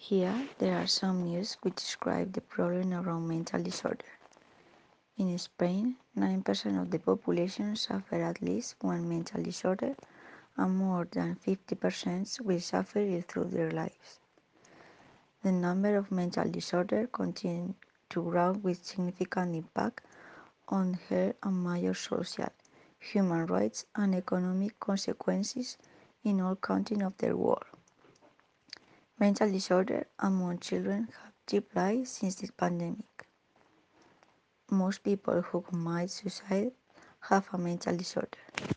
Here, there are some news which describe the problem around mental disorder. In Spain, 9% of the population suffer at least one mental disorder, and more than 50% will suffer it through their lives. The number of mental disorders continues to grow with significant impact on health and major social, human rights, and economic consequences in all countries of the world. Mental disorders among children have tripled since the pandemic. Most people who commit suicide have a mental disorder.